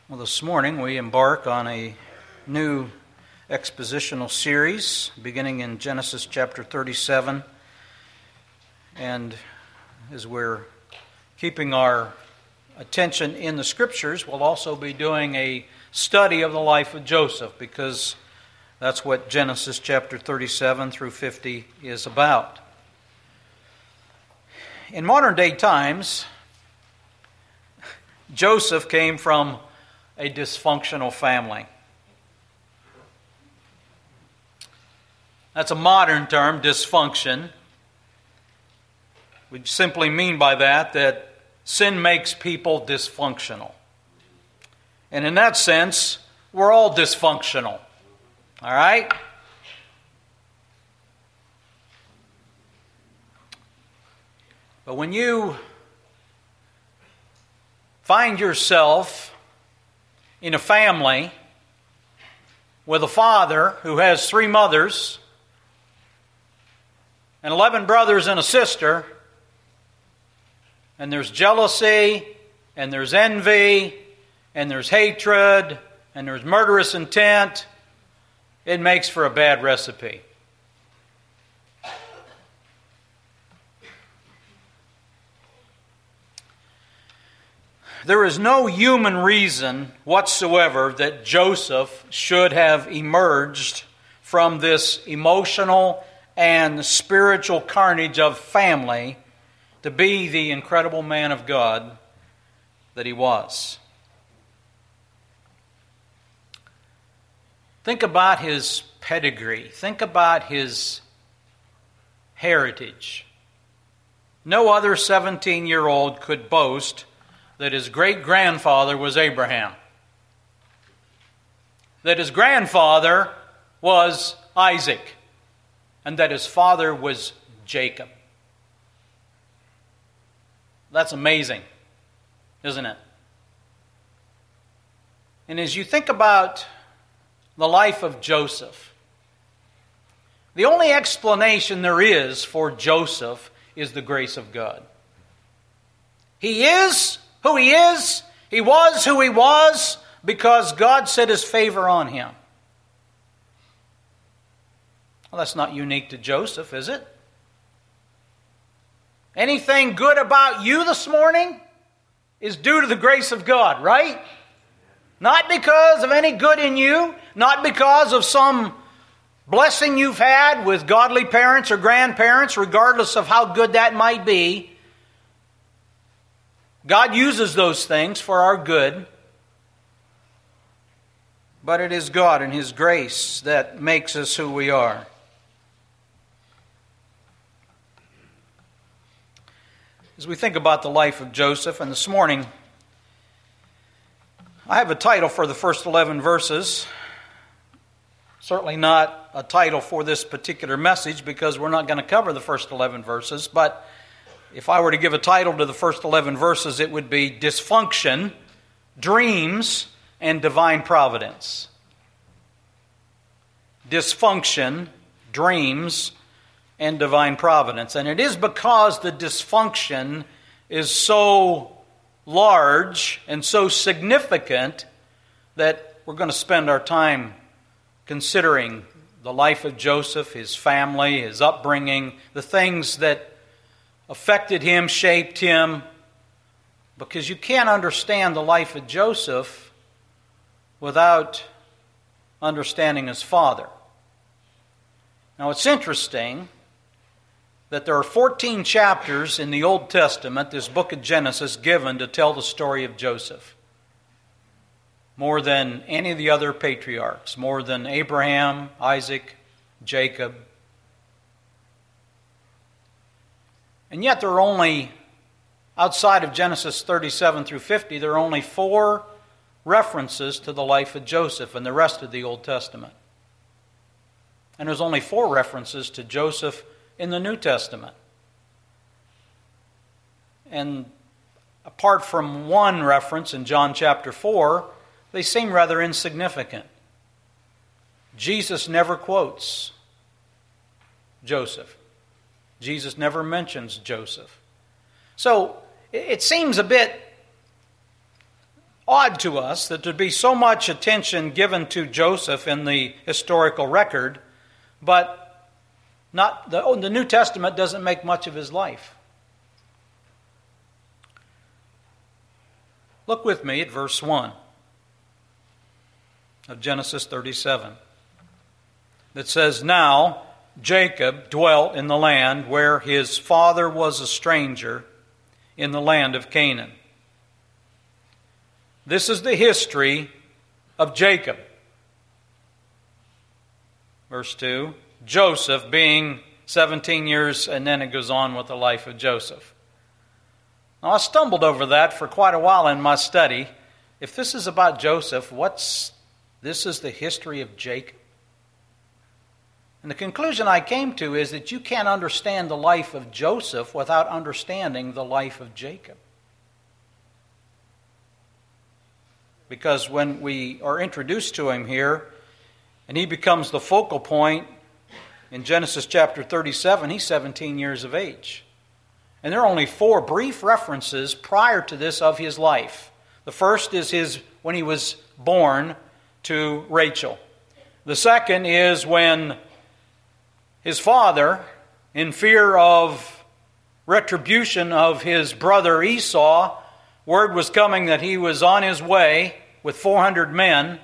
Well, this morning we embark on a new expositional series beginning in Genesis chapter 37. And as we're keeping our attention in the Scriptures, we'll also be doing a study of the life of Joseph, because that's what Genesis chapter 37 through 50 is about. In modern day times, Joseph came from a dysfunctional family. That's a modern term, dysfunction. We simply mean by that sin makes people dysfunctional. And in that sense, we're all dysfunctional. All right? But when you find yourself in a family with a father who has 3 mothers and 11 brothers and a sister, and there's jealousy, and there's envy, and there's hatred, and there's murderous intent, it makes for a bad recipe. There is no human reason whatsoever that Joseph should have emerged from this emotional and spiritual carnage of family to be the incredible man of God that he was. Think about his pedigree. Think about his heritage. No other 17-year-old could boast that his great-grandfather was Abraham, that his grandfather was Isaac, and that his father was Jacob. That's amazing, isn't it? And as you think about the life of Joseph, the only explanation there is for Joseph is the grace of God. He is who he is. He was who he was because God set his favor on him. Well, that's not unique to Joseph, is it? Anything good about you this morning is due to the grace of God, right? Not because of any good in you, not because of some blessing you've had with godly parents or grandparents, regardless of how good that might be. God uses those things for our good, but it is God and His grace that makes us who we are. As we think about the life of Joseph, and this morning, I have a title for the first 11 verses. Certainly not a title for this particular message, because we're not going to cover the first 11 verses, but if I were to give a title to the first 11 verses, it would be Dysfunction, Dreams, and Divine Providence. Dysfunction, Dreams, and Divine Providence. And it is because the dysfunction is so large and so significant that we're going to spend our time considering the life of Joseph, his family, his upbringing, the things that affected him, shaped him, because you can't understand the life of Joseph without understanding his father. Now, it's interesting that there are 14 chapters in the Old Testament, this book of Genesis, given to tell the story of Joseph. More than any of the other patriarchs, more than Abraham, Isaac, Jacob. And yet there are only, outside of Genesis 37 through 50, there are only 4 references to the life of Joseph in the rest of the Old Testament. And there's only 4 references to Joseph in the New Testament. And apart from one reference in John chapter 4, they seem rather insignificant. Jesus never quotes Joseph. Jesus never mentions Joseph. So it seems a bit odd to us that there'd be so much attention given to Joseph in the historical record, but the New Testament doesn't make much of his life. Look with me at verse 1 of Genesis 37. That says, "Now Jacob dwelt in the land where his father was a stranger, in the land of Canaan." This is the history of Jacob. Verse 2, Joseph being 17 years, and then it goes on with the life of Joseph. Now, I stumbled over that for quite a while in my study. If this is about Joseph, this is the history of Jacob? And the conclusion I came to is that you can't understand the life of Joseph without understanding the life of Jacob. Because when we are introduced to him here, and he becomes the focal point in Genesis chapter 37, he's 17 years of age. And there are only 4 brief references prior to this of his life. The first is when he was born to Rachel. The second is when his father, in fear of retribution of his brother Esau, word was coming that he was on his way with 400 men.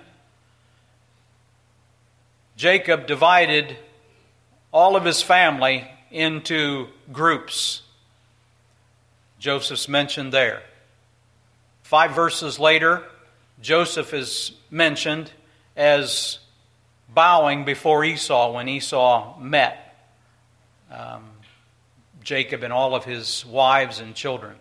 Jacob divided all of his family into groups. Joseph's mentioned there. 5 verses later, Joseph is mentioned as bowing before Esau when Esau met Jacob and all of his wives and children.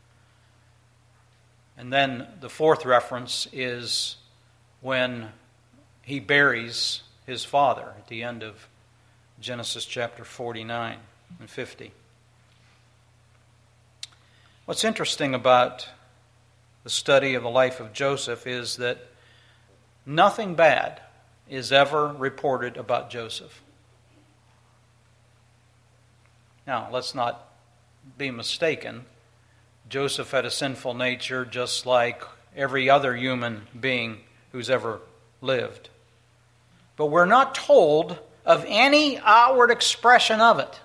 And then the 4th reference is when he buries his father at the end of Genesis chapter 49 and 50. What's interesting about the study of the life of Joseph is that nothing bad is ever reported about Joseph. Now, let's not be mistaken. Joseph had a sinful nature just like every other human being who's ever lived. But we're not told of any outward expression of it.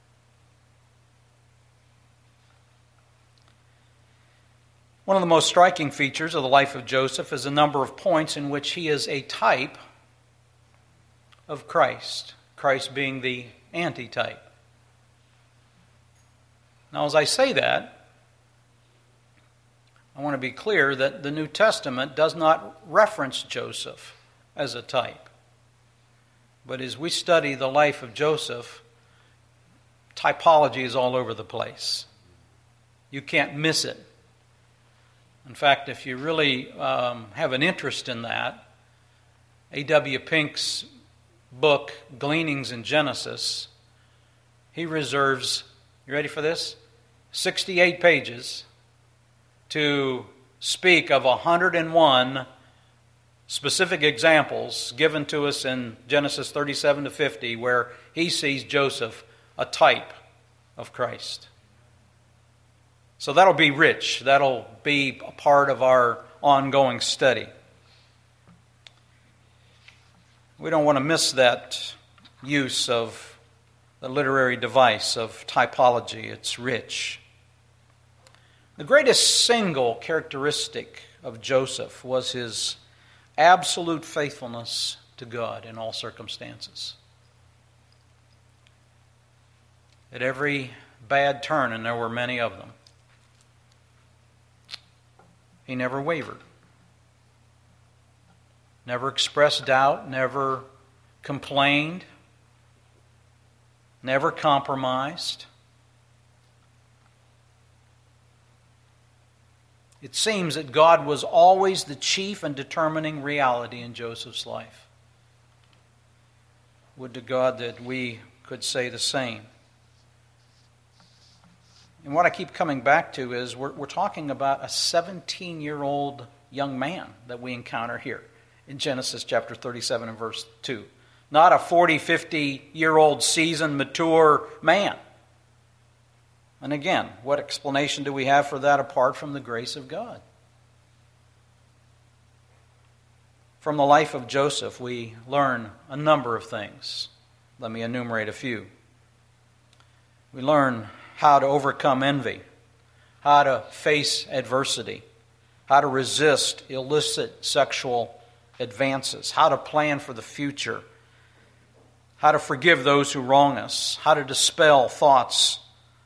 One of the most striking features of the life of Joseph is a number of points in which he is a type of Christ, Christ being the antitype. Now, as I say that, I want to be clear that the New Testament does not reference Joseph as a type. But as we study the life of Joseph, typology is all over the place. You can't miss it. In fact, if you really have an interest in that, A.W. Pink's book, Gleanings in Genesis, he reserves, you ready for this? 68 pages to speak of 101 specific examples given to us in Genesis 37 to 50 where he sees Joseph a type of Christ. So that'll be rich. That'll be a part of our ongoing study. We don't want to miss that use of the literary device of typology. It's rich. The greatest single characteristic of Joseph was his absolute faithfulness to God in all circumstances. At every bad turn, and there were many of them, he never wavered, never expressed doubt, never complained, never compromised. It seems that God was always the chief and determining reality in Joseph's life. Would to God that we could say the same. And what I keep coming back to is we're talking about a 17-year-old young man that we encounter here in Genesis chapter 37 and verse 2. Not a 40, 50-year-old seasoned, mature man. And again, what explanation do we have for that apart from the grace of God? From the life of Joseph, we learn a number of things. Let me enumerate a few. We learn how to overcome envy, how to face adversity, how to resist illicit sexual advances, how to plan for the future, how to forgive those who wrong us, how to dispel thoughts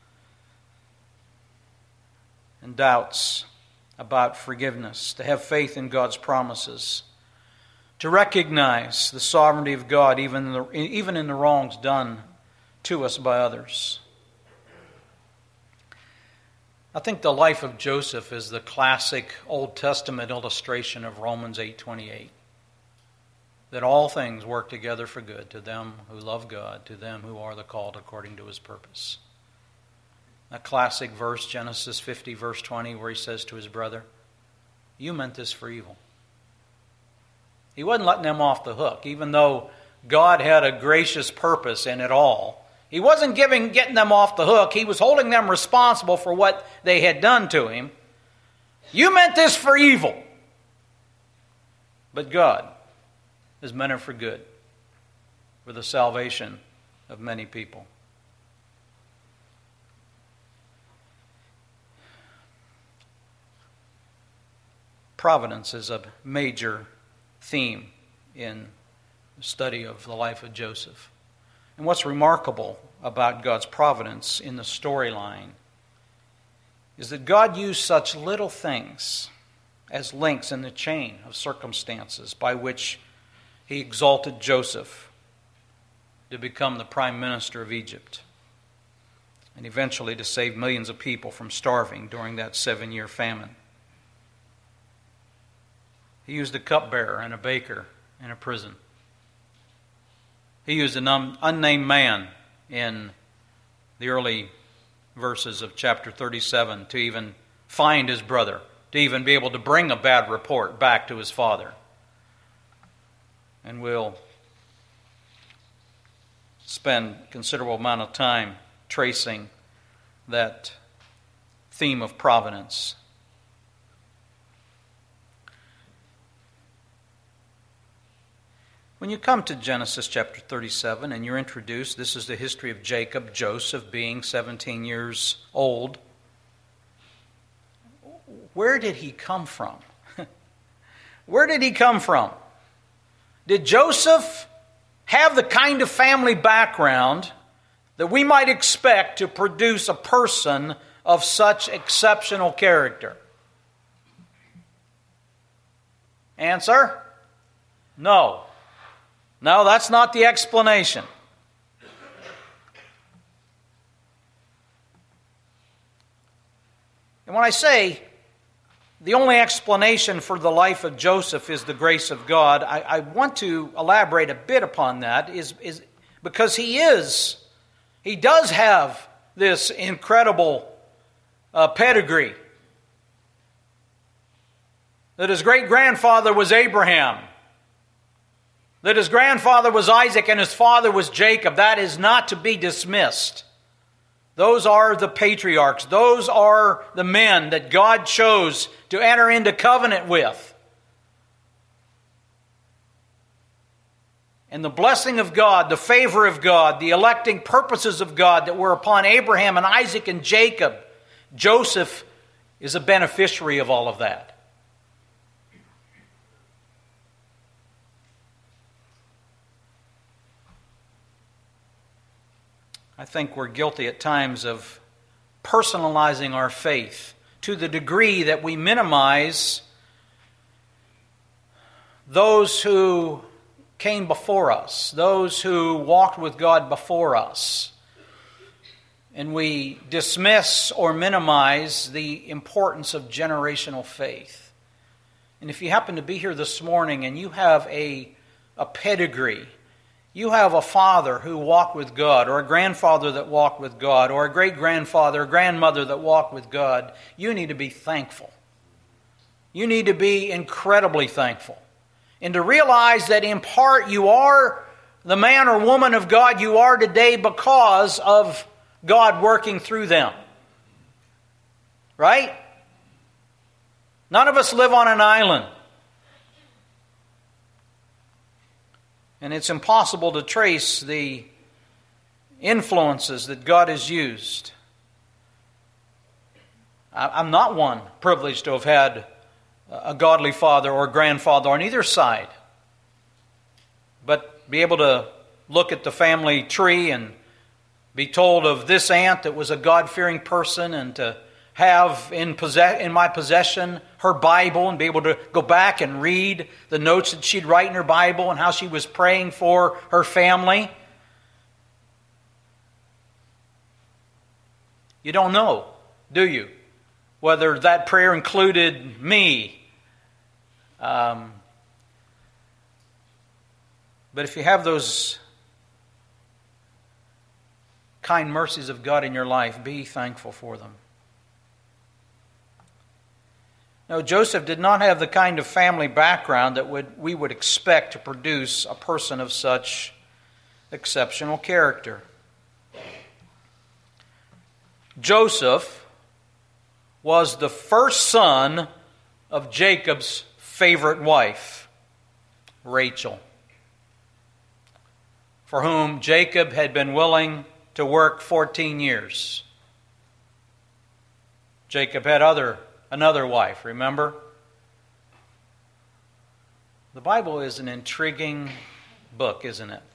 and doubts about forgiveness, to have faith in God's promises, to recognize the sovereignty of God even in the wrongs done to us by others. I think the life of Joseph is the classic Old Testament illustration of Romans 8:28. That all things work together for good to them who love God, to them who are the called according to His purpose. That classic verse, Genesis 50, verse 20, where he says to his brother, "You meant this for evil." He wasn't letting them off the hook, even though God had a gracious purpose in it all. He wasn't getting them off the hook. He was holding them responsible for what they had done to him. You meant this for evil. But God has meant it for good, for the salvation of many people. Providence is a major theme in the study of the life of Joseph. And what's remarkable about God's providence in the storyline is that God used such little things as links in the chain of circumstances by which He exalted Joseph to become the prime minister of Egypt and eventually to save millions of people from starving during that 7-year famine. He used a cupbearer and a baker in a prison. He used an unnamed man in the early verses of chapter 37 to even find his brother, to even be able to bring a bad report back to his father. And we'll spend a considerable amount of time tracing that theme of providence. When you come to Genesis chapter 37 and you're introduced, this is the history of Jacob, Joseph being 17 years old. Where did he come from? Where did he come from? Did Joseph have the kind of family background that we might expect to produce a person of such exceptional character? Answer? No. No, that's not the explanation. And when I say the only explanation for the life of Joseph is the grace of God, I want to elaborate a bit upon that, is because he does have this incredible pedigree. That his great-grandfather was Abraham. That his grandfather was Isaac and his father was Jacob. That is not to be dismissed. Those are the patriarchs. Those are the men that God chose to enter into covenant with. And the blessing of God, the favor of God, the electing purposes of God that were upon Abraham and Isaac and Jacob, Joseph is a beneficiary of all of that. I think we're guilty at times of personalizing our faith to the degree that we minimize those who came before us, those who walked with God before us. And we dismiss or minimize the importance of generational faith. And if you happen to be here this morning and you have a pedigree, you have a father who walked with God, or a grandfather that walked with God, or a great-grandfather, or grandmother that walked with God, you need to be thankful. You need to be incredibly thankful. And to realize that in part you are the man or woman of God you are today because of God working through them. Right? None of us live on an island. And it's impossible to trace the influences that God has used. I'm not one privileged to have had a godly father or grandfather on either side. But be able to look at the family tree and be told of this aunt that was a God-fearing person, and to have in my possession her Bible and be able to go back and read the notes that she'd write in her Bible and how she was praying for her family. You don't know, do you, whether that prayer included me. But if you have those kind mercies of God in your life, be thankful for them. Now, Joseph did not have the kind of family background that we would expect to produce a person of such exceptional character. Joseph was the first son of Jacob's favorite wife, Rachel, for whom Jacob had been willing to work 14 years. Jacob had another wife, remember? The Bible is an intriguing book, isn't it?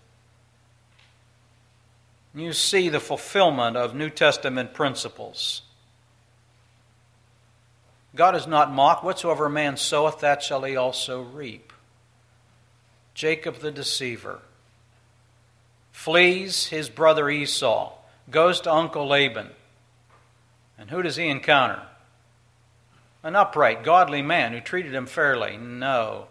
You see the fulfillment of New Testament principles. God is not mocked. Whatsoever a man soweth, that shall he also reap. Jacob the deceiver flees his brother Esau, goes to Uncle Laban. And who does he encounter? An upright, godly man who treated him fairly. No,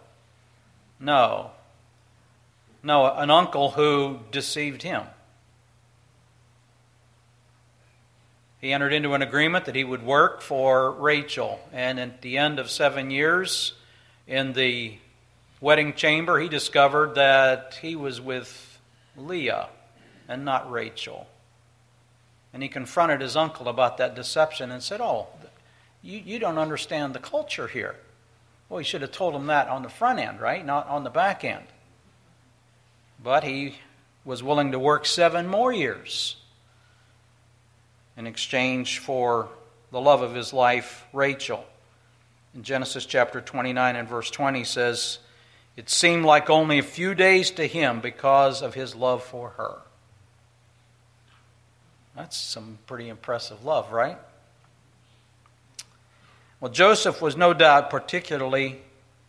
an uncle who deceived him. He entered into an agreement that he would work for Rachel. And at the end of 7 years, in the wedding chamber, he discovered that he was with Leah and not Rachel. And he confronted his uncle about that deception and said, you don't understand the culture here. Well, he should have told him that on the front end, right? Not on the back end. But he was willing to work 7 more years in exchange for the love of his life, Rachel. In Genesis chapter 29 and verse 20 says, it seemed like only a few days to him because of his love for her. That's some pretty impressive love, right? Well, Joseph was no doubt particularly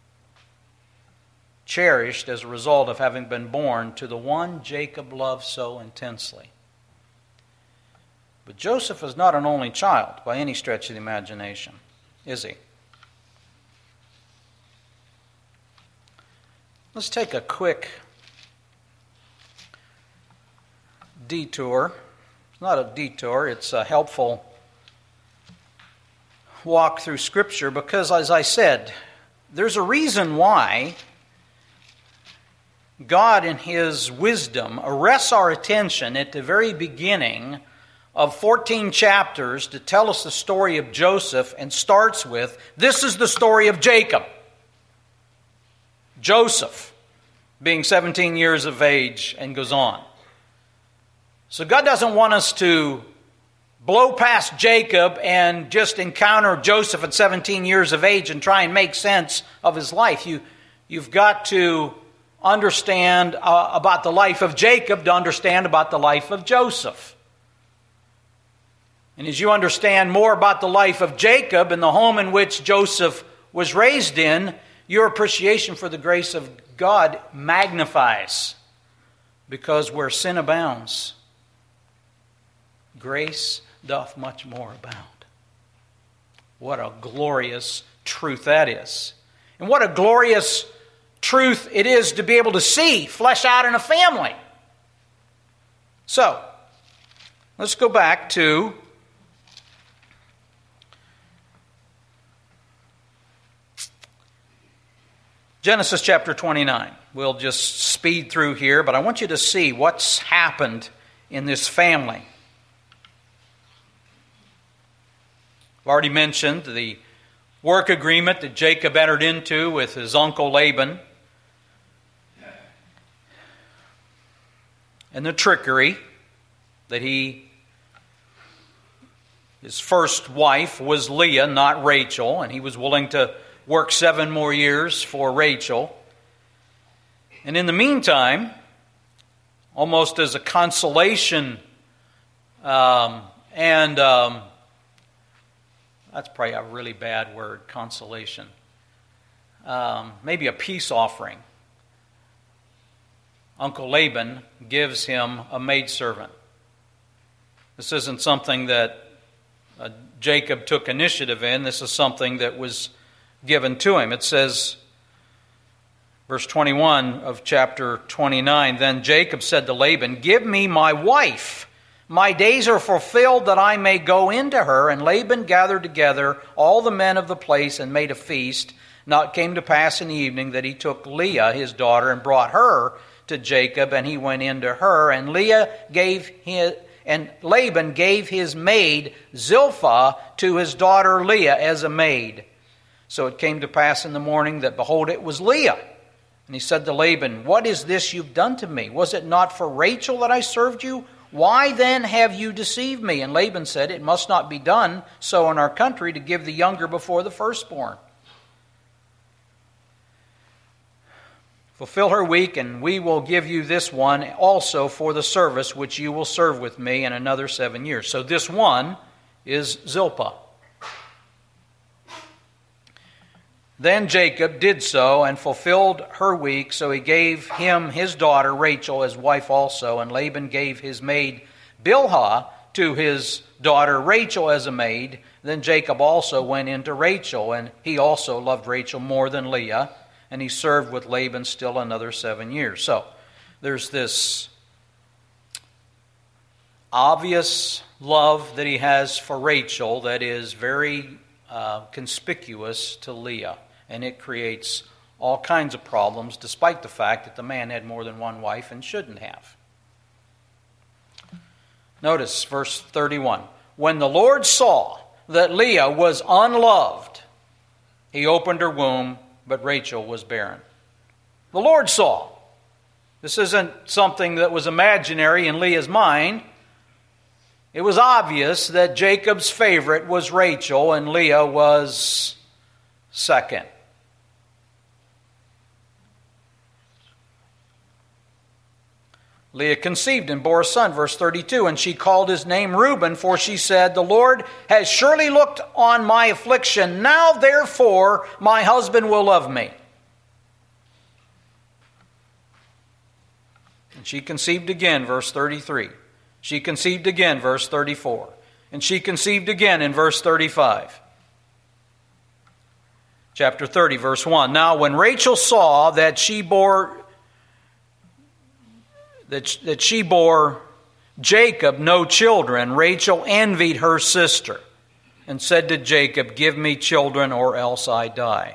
cherished as a result of having been born to the one Jacob loved so intensely. But Joseph is not an only child by any stretch of the imagination, is he? Let's take a quick detour. It's not a detour, it's a helpful walk through Scripture because, as I said, there's a reason why God in His wisdom arrests our attention at the very beginning of 14 chapters to tell us the story of Joseph and starts with, this is the story of Jacob. Joseph being 17 years of age and goes on. So God doesn't want us to blow past Jacob and just encounter Joseph at 17 years of age and try and make sense of his life. You've got to understand about the life of Jacob to understand about the life of Joseph. And as you understand more about the life of Jacob and the home in which Joseph was raised in, your appreciation for the grace of God magnifies. Because where sin abounds, grace doth much more abound. What a glorious truth that is. And what a glorious truth it is to be able to see flesh out in a family. So, let's go back to Genesis chapter 29. We'll just speed through here, but I want you to see what's happened in this family. I've already mentioned the work agreement that Jacob entered into with his uncle Laban. and the trickery that his first wife was Leah, not Rachel, and he was willing to work 7 more years for Rachel. And in the meantime, almost as a consolation, that's probably a really bad word, consolation. Maybe a peace offering. Uncle Laban gives him a maidservant. This isn't something that Jacob took initiative in. This is something that was given to him. It says, verse 21 of chapter 29, Then Jacob said to Laban, Give me my wife. My days are fulfilled that I may go into her. And Laban gathered together all the men of the place and made a feast. Now it came to pass in the evening that he took Leah, his daughter, and brought her to Jacob, and he went into her. And Laban gave his maid Zilpah to his daughter Leah as a maid. So it came to pass in the morning that, behold, it was Leah. And he said to Laban, What is this you've done to me? Was it not for Rachel that I served you? Why then have you deceived me? And Laban said, It must not be done so in our country to give the younger before the firstborn. Fulfill her week, and we will give you this one also for the service which you will serve with me in another 7 years. So this one is Zilpah. Then Jacob did so and fulfilled her week, so he gave him his daughter Rachel as wife also, and Laban gave his maid Bilhah to his daughter Rachel as a maid. Then Jacob also went into Rachel, and he also loved Rachel more than Leah, and he served with Laban still another 7 years. So there's this obvious love that he has for Rachel that is very conspicuous to Leah. And it creates all kinds of problems, despite the fact that the man had more than one wife and shouldn't have. Notice verse 31. When the Lord saw that Leah was unloved, he opened her womb, but Rachel was barren. The Lord saw. This isn't something that was imaginary in Leah's mind. It was obvious that Jacob's favorite was Rachel and Leah was second. Leah conceived and bore a son, verse 32, and she called his name Reuben, for she said, The Lord has surely looked on my affliction. Now, therefore, my husband will love me. And she conceived again, verse 33. She conceived again, verse 34. And she conceived again in verse 35. Chapter 30, verse 1. Now, when Rachel saw that she bore Jacob no children, Rachel envied her sister and said to Jacob, Give me children or else I die.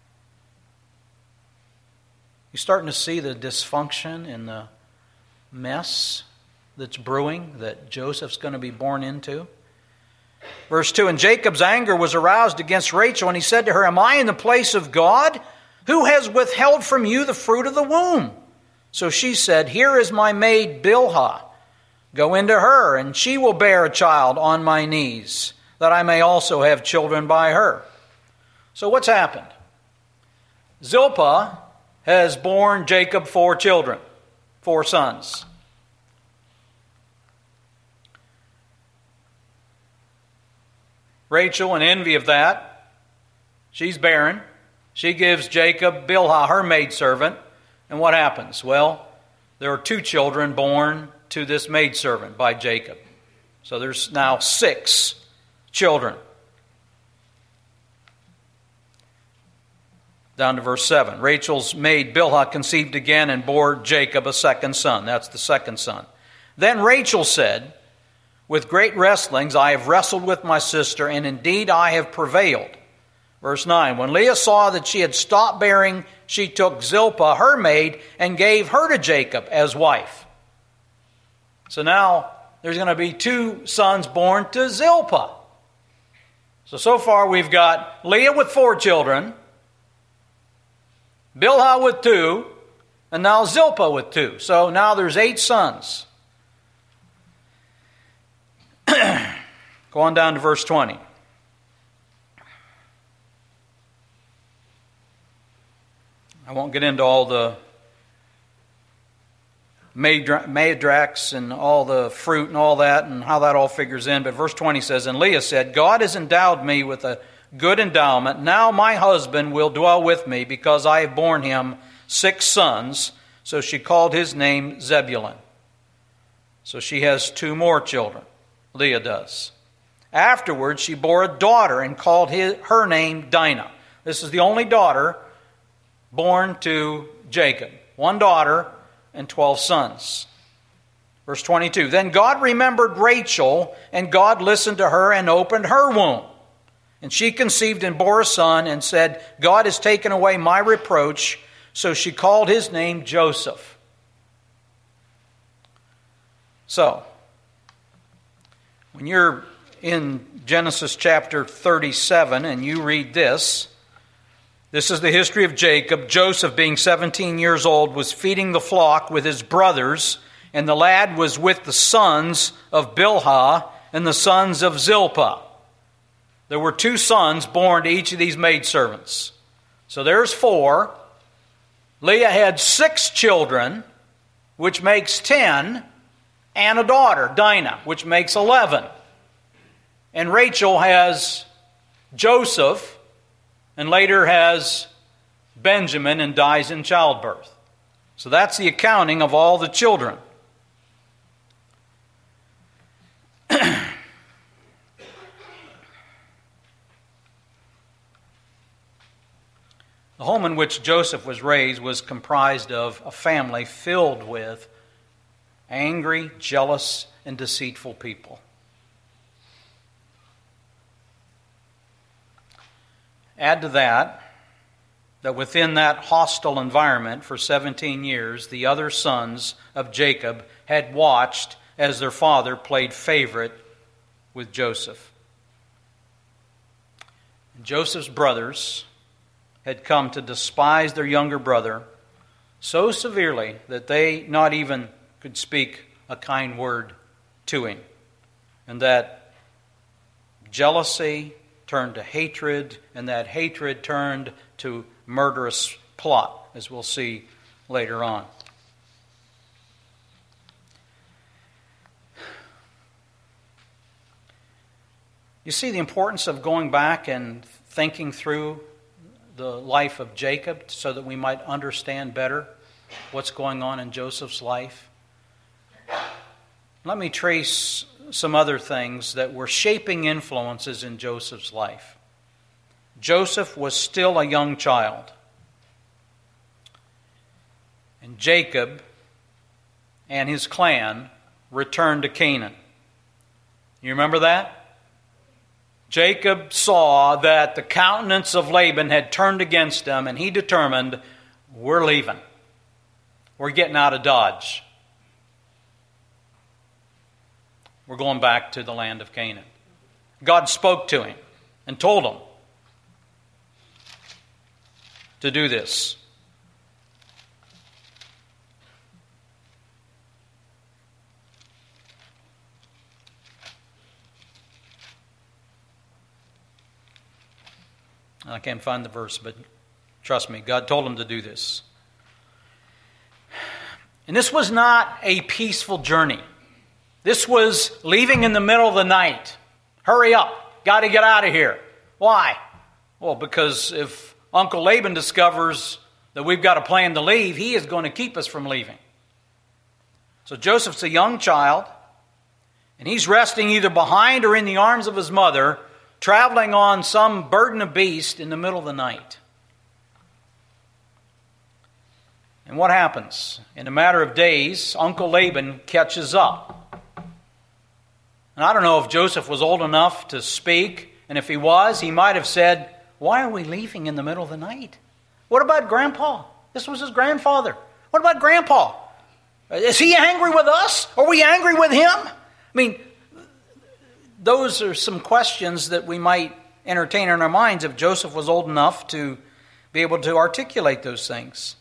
You starting to see the dysfunction and the mess that's brewing that Joseph's going to be born into? Verse 2, And Jacob's anger was aroused against Rachel, and he said to her, Am I in the place of God? Who has withheld from you the fruit of the womb? So she said, Here is my maid Bilhah. Go into her, and she will bear a child on my knees, that I may also have children by her. So what's happened? Zilpah has borne Jacob 4 children, 4 sons. Rachel, in envy of that, she's barren. She gives Jacob Bilhah, her maidservant. And what happens? Well, there are 2 children born to this maidservant by Jacob. So there's now 6 children. Down to verse 7. Rachel's maid Bilhah conceived again and bore Jacob a second son. That's the second son. Then Rachel said, With great wrestlings I have wrestled with my sister, and indeed I have prevailed. Verse 9, When Leah saw that she had stopped bearing, she took Zilpah, her maid, and gave her to Jacob as wife. So now there's going to be 2 sons born to Zilpah. So far we've got Leah with 4 children, Bilhah with 2, and now Zilpah with 2. So now there's 8 sons. Go on down to verse 20. I won't get into all the madrax and all the fruit and all that and how that all figures in. But verse 20 says, And Leah said, God has endowed me with a good endowment. Now my husband will dwell with me because I have borne him 6 sons. So she called his name Zebulun. So she has 2 more children. Leah does. Afterwards she bore a daughter and called her name Dinah. This is the only daughter born to Jacob. 1 daughter and 12 sons. Verse 22, Then God remembered Rachel, and God listened to her and opened her womb. And she conceived and bore a son and said, God has taken away my reproach. So she called his name Joseph. So, when you're in Genesis chapter 37 and you read this, this is the history of Jacob. Joseph, being 17 years old, was feeding the flock with his brothers, and the lad was with the sons of Bilhah and the sons of Zilpah. There were 2 sons born to each of these maidservants. So there's 4. Leah had 6 children, which makes 10, and a daughter, Dinah, which makes 11. And Rachel has Joseph, and later has Benjamin and dies in childbirth. So that's the accounting of all the children. The home in which Joseph was raised was comprised of a family filled with angry, jealous, and deceitful people. Add to that within that hostile environment for 17 years, the other sons of Jacob had watched as their father played favorite with Joseph. Joseph's brothers had come to despise their younger brother so severely that they not even could speak a kind word to him. And that jealousy turned to hatred, and that hatred turned to murderous plot, as we'll see later on. You see the importance of going back and thinking through the life of Jacob so that we might understand better what's going on in Joseph's life. Let me trace some other things that were shaping influences in Joseph's life. Joseph was still a young child. And Jacob and his clan returned to Canaan. You remember that? Jacob saw that the countenance of Laban had turned against him, and he determined, we're leaving. We're getting out of Dodge. We're going back to the land of Canaan. God spoke to him and told him to do this. I can't find the verse, but trust me, God told him to do this. And this was not a peaceful journey. This was leaving in the middle of the night. Hurry up. Got to get out of here. Why? Well, because if Uncle Laban discovers that we've got a plan to leave, he is going to keep us from leaving. So Joseph's a young child, and he's resting either behind or in the arms of his mother, traveling on some burden of beast in the middle of the night. And what happens? In a matter of days, Uncle Laban catches up. And I don't know if Joseph was old enough to speak, and if he was, he might have said, why are we leaving in the middle of the night? What about Grandpa? This was his grandfather. What about Grandpa? Is he angry with us? Are we angry with him? I mean, those are some questions that we might entertain in our minds if Joseph was old enough to be able to articulate those things.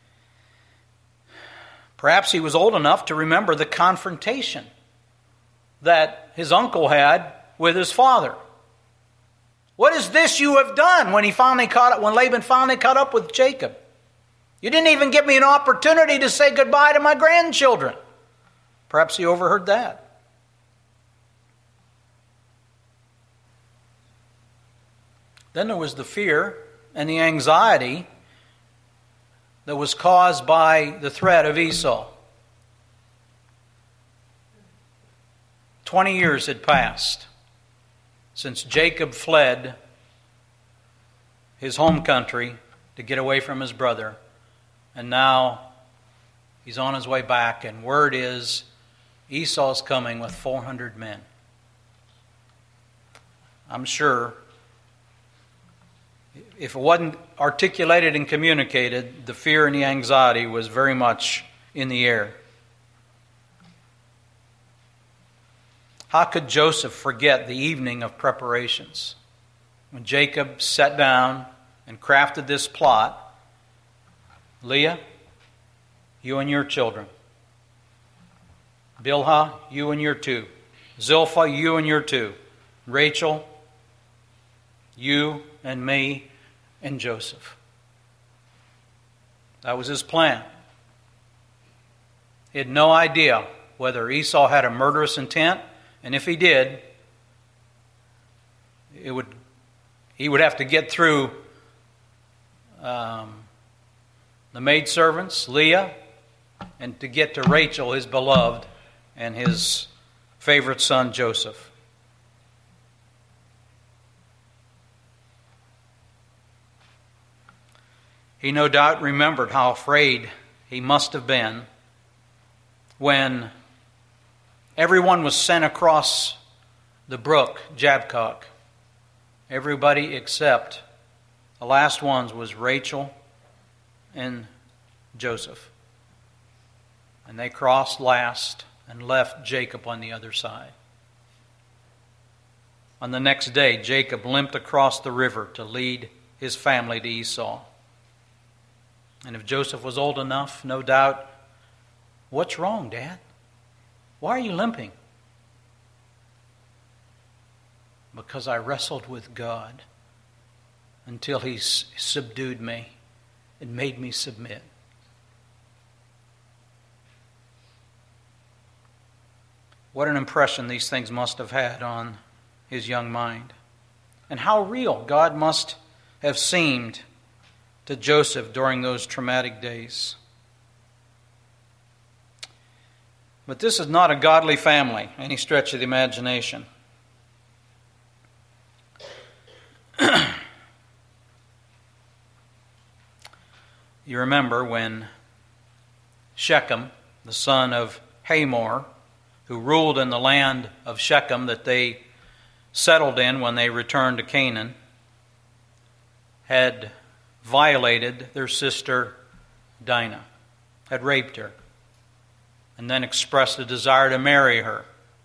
Perhaps he was old enough to remember the confrontation that his uncle had with his father. What is this you have done? When Laban finally caught up with Jacob, you didn't even give me an opportunity to say goodbye to my grandchildren. Perhaps he overheard that. Then there was the fear and the anxiety that was caused by the threat of Esau. 20 years had passed since Jacob fled his home country to get away from his brother. And now he's on his way back, and word is Esau's coming with 400 men. I'm sure if it wasn't articulated and communicated, the fear and the anxiety was very much in the air. How could Joseph forget the evening of preparations when Jacob sat down and crafted this plot? Leah, you and your children. Bilhah, you and your two. Zilpah, you and your two. Rachel, you and me and Joseph. That was his plan. He had no idea whether Esau had a murderous intent, and if he did, he would have to get through the maidservants, Leah, and to get to Rachel, his beloved, and his favorite son, Joseph. He no doubt remembered how afraid he must have been when everyone was sent across the brook, Jabbok. Everybody except the last ones was Rachel and Joseph. And they crossed last and left Jacob on the other side. On the next day, Jacob limped across the river to lead his family to Esau. And if Joseph was old enough, no doubt, "What's wrong, Dad? Why are you limping?" "Because I wrestled with God until He subdued me and made me submit." What an impression these things must have had on his young mind. And how real God must have seemed to Joseph during those traumatic days. But this is not a godly family, any stretch of the imagination. You remember when Shechem, the son of Hamor, who ruled in the land of Shechem that they settled in when they returned to Canaan, had violated their sister Dinah, had raped her, and then expressed a desire to marry her.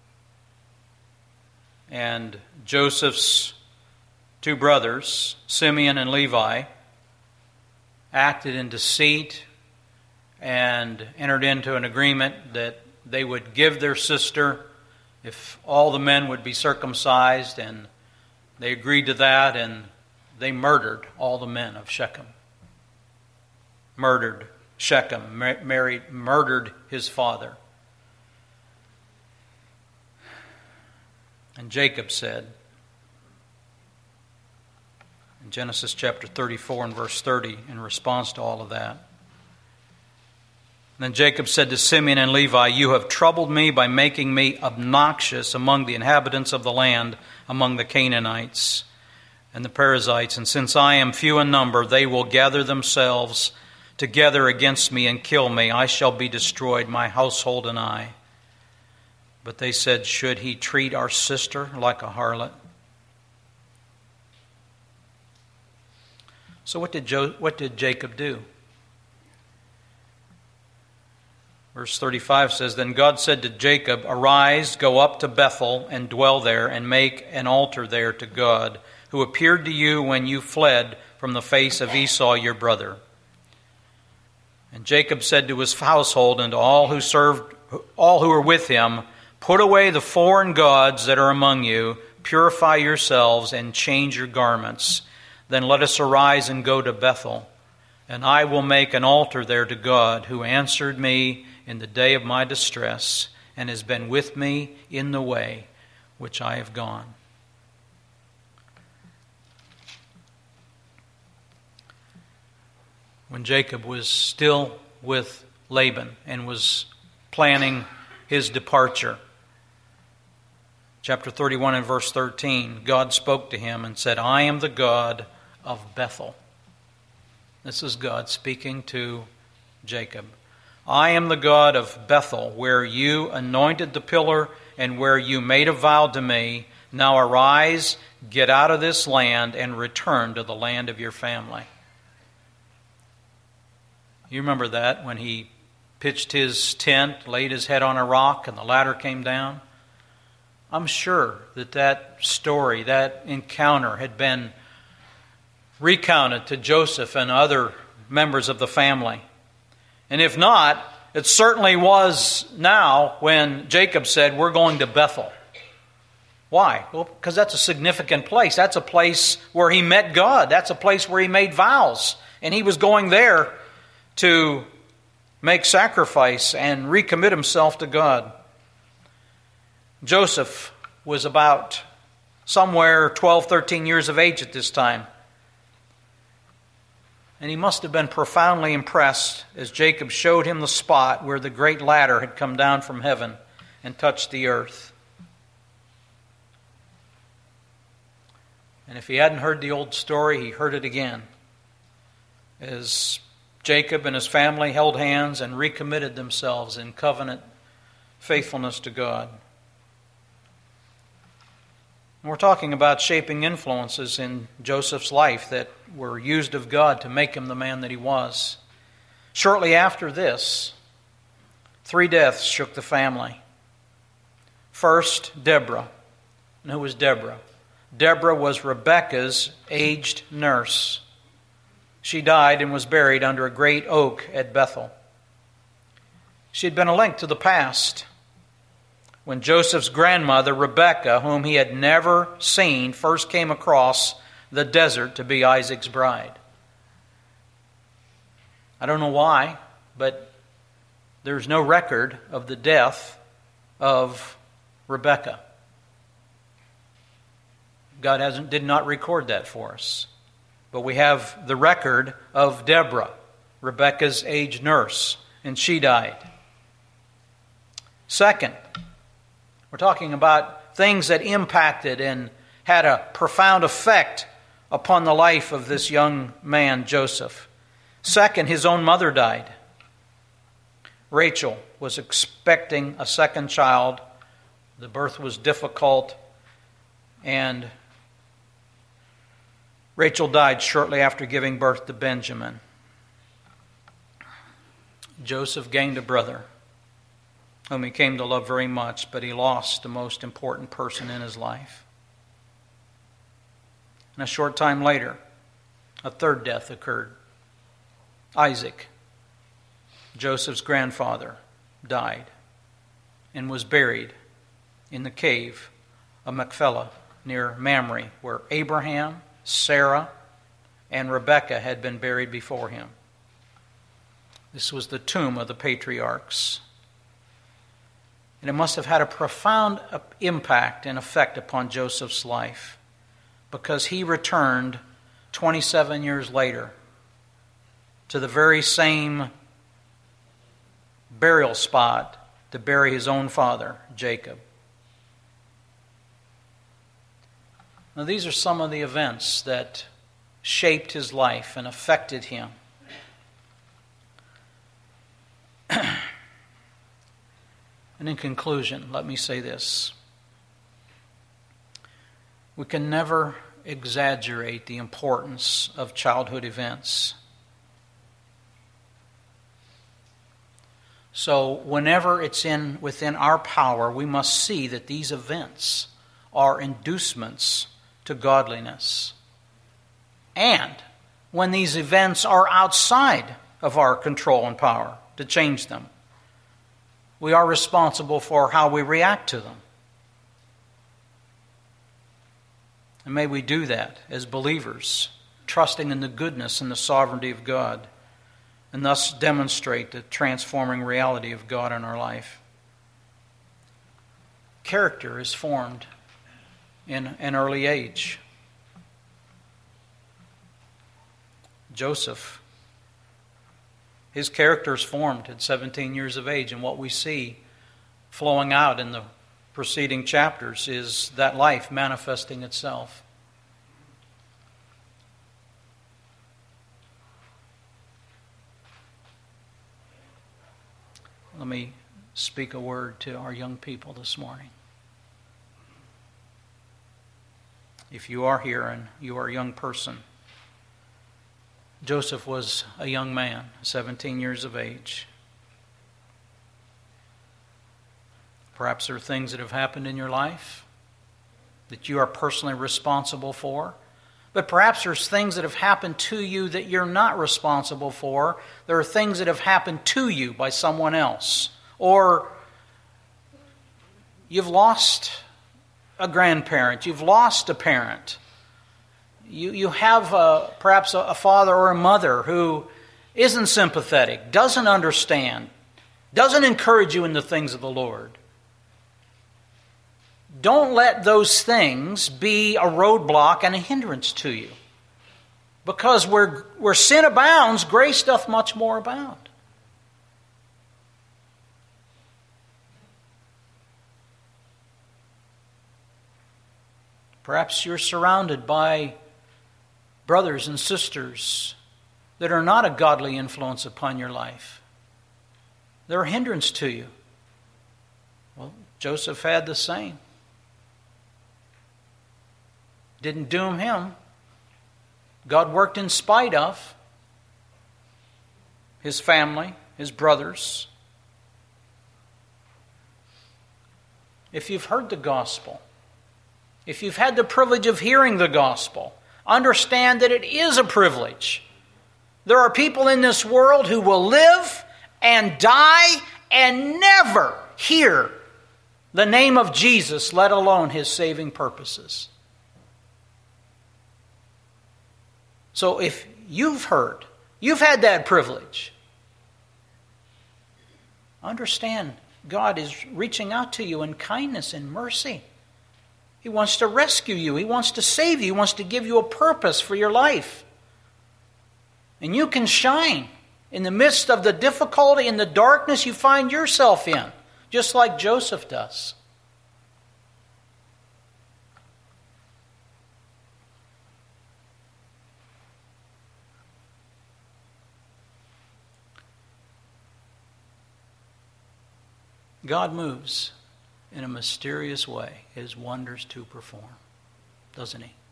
And Joseph's two brothers, Simeon and Levi, acted in deceit and entered into an agreement that they would give their sister if all the men would be circumcised, and they agreed to that, and they murdered all the men of Shechem. Murdered Shechem, murdered his father. And Jacob said, in Genesis chapter 34 and verse 30, in response to all of that, then Jacob said to Simeon and Levi, "You have troubled me by making me obnoxious among the inhabitants of the land, among the Canaanites and the Perizzites. And since I am few in number, they will gather themselves together against me and kill me. I shall be destroyed, my household and I." But they said, "Should he treat our sister like a harlot?" So what did Jacob do? Verse 35 says, "Then God said to Jacob, 'Arise, go up to Bethel and dwell there, and make an altar there to God, who appeared to you when you fled from the face of Esau your brother.' And Jacob said to his household and to all who were with him, Put away the foreign gods that are among you, purify yourselves, and change your garments. Then let us arise and go to Bethel, and I will make an altar there to God, who answered me in the day of my distress, and has been with me in the way which I have gone." When Jacob was still with Laban and was planning his departure, chapter 31 and verse 13, God spoke to him and said, "I am the God of Bethel." This is God speaking to Jacob. "I am the God of Bethel, where you anointed the pillar and where you made a vow to me. Now arise, get out of this land, and return to the land of your family." You remember that when he pitched his tent, laid his head on a rock, and the ladder came down? I'm sure that story, that encounter, had been recounted to Joseph and other members of the family. And if not, it certainly was now when Jacob said, "We're going to Bethel." Why? Well, because that's a significant place. That's a place where he met God. That's a place where he made vows. And he was going there to make sacrifice and recommit himself to God. Joseph was about somewhere 12, 13 years of age at this time. And he must have been profoundly impressed as Jacob showed him the spot where the great ladder had come down from heaven and touched the earth. And if he hadn't heard the old story, he heard it again as Jacob and his family held hands and recommitted themselves in covenant faithfulness to God. And we're talking about shaping influences in Joseph's life that were used of God to make him the man that he was. Shortly after this, 3 deaths shook the family. First, Deborah. And who was Deborah? Deborah was Rebekah's aged nurse. She died and was buried under a great oak at Bethel. She had been a link to the past, when Joseph's grandmother, Rebekah, whom he had never seen, first came across the desert to be Isaac's bride. I don't know why, but there's no record of the death of Rebekah. God did not record that for us. But we have the record of Deborah, Rebekah's aged nurse, and she died. Second, we're talking about things that impacted and had a profound effect upon the life of this young man, Joseph. Second, his own mother died. Rachel was expecting a second child. The birth was difficult, and Rachel died shortly after giving birth to Benjamin. Joseph gained a brother whom he came to love very much, but he lost the most important person in his life. And a short time later, a third death occurred. Isaac, Joseph's grandfather, died and was buried in the cave of Machpelah near Mamre, where Abraham, Sarah, and Rebekah had been buried before him. This was the tomb of the patriarchs. And it must have had a profound impact and effect upon Joseph's life, because he returned 27 years later to the very same burial spot to bury his own father, Jacob. Now, these are some of the events that shaped his life and affected him. And in conclusion, let me say this. We can never exaggerate the importance of childhood events. So whenever it's within our power, we must see that these events are inducements to godliness. And when these events are outside of our control and power to change them, we are responsible for how we react to them. And may we do that as believers, trusting in the goodness and the sovereignty of God, and thus demonstrate the transforming reality of God in our life. Character is formed in an early age. Joseph, his character is formed at 17 years of age, and what we see flowing out in the preceding chapters is that life manifesting itself. Let me speak a word to our young people this morning. If you are here and you are a young person, Joseph was a young man, 17 years of age. Perhaps there are things that have happened in your life that you are personally responsible for. But perhaps there's things that have happened to you that you're not responsible for. There are things that have happened to you by someone else. Or you've lost a grandparent. You've lost a parent. You have perhaps a father or a mother who isn't sympathetic, doesn't understand, doesn't encourage you in the things of the Lord. Don't let those things be a roadblock and a hindrance to you. Because where sin abounds, grace doth much more abound. Perhaps you're surrounded by brothers and sisters that are not a godly influence upon your life. They're a hindrance to you. Well, Joseph had the same. Didn't doom him. God worked in spite of his family, his brothers. If you've heard the gospel, if you've had the privilege of hearing the gospel, understand that it is a privilege. There are people in this world who will live and die and never hear the name of Jesus, let alone his saving purposes. So if you've heard, you've had that privilege, understand God is reaching out to you in kindness and mercy. He wants to rescue you. He wants to save you. He wants to give you a purpose for your life. And you can shine in the midst of the difficulty and the darkness you find yourself in, just like Joseph does. God moves in a mysterious way, his wonders to perform, doesn't he?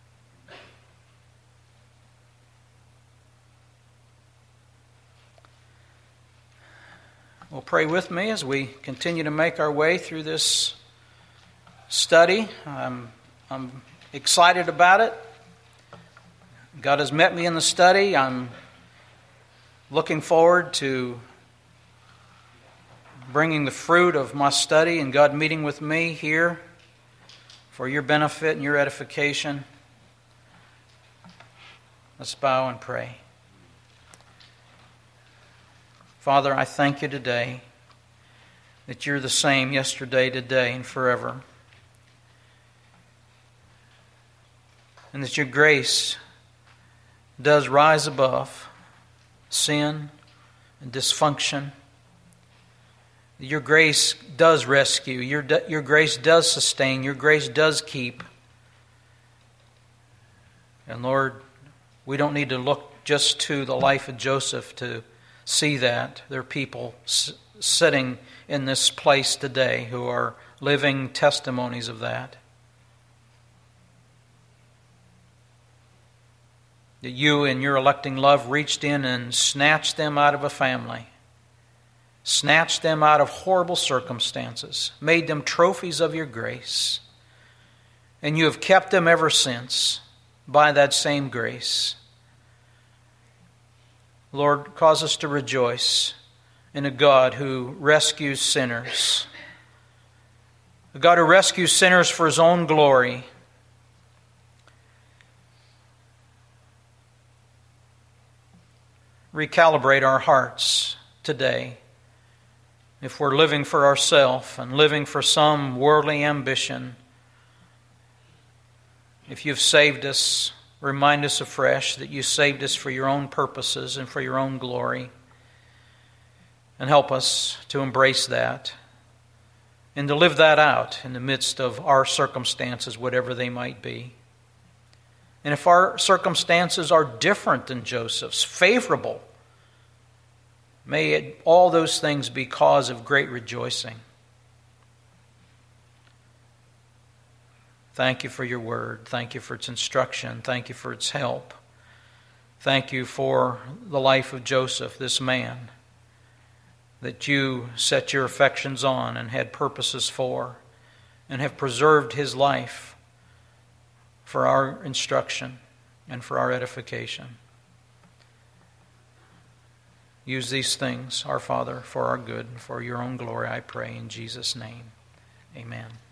Well, pray with me as we continue to make our way through this study. I'm excited about it. God has met me in the study. I'm looking forward to bringing the fruit of my study and God meeting with me here for your benefit and your edification. Let's bow and pray. Father, I thank you today that you're the same yesterday, today, and forever. And that your grace does rise above sin and dysfunction. Your grace does rescue. Your grace does sustain. Your grace does keep. And Lord, we don't need to look just to the life of Joseph to see that. There are people sitting in this place today who are living testimonies of that. That you in your electing love reached in and snatched them out of a family. Snatched them out of horrible circumstances, made them trophies of your grace, and you have kept them ever since by that same grace. Lord, cause us to rejoice in a God who rescues sinners. A God who rescues sinners for His own glory. Recalibrate our hearts today. If we're living for ourselves and living for some worldly ambition, if you've saved us, remind us afresh that you saved us for your own purposes and for your own glory. And help us to embrace that and to live that out in the midst of our circumstances, whatever they might be. And if our circumstances are different than Joseph's, favorable, may all those things be cause of great rejoicing. Thank you for your word. Thank you for its instruction. Thank you for its help. Thank you for the life of Joseph, this man that you set your affections on and had purposes for, and have preserved his life for our instruction and for our edification. Use these things, our Father, for our good and for your own glory, I pray in Jesus' name. Amen.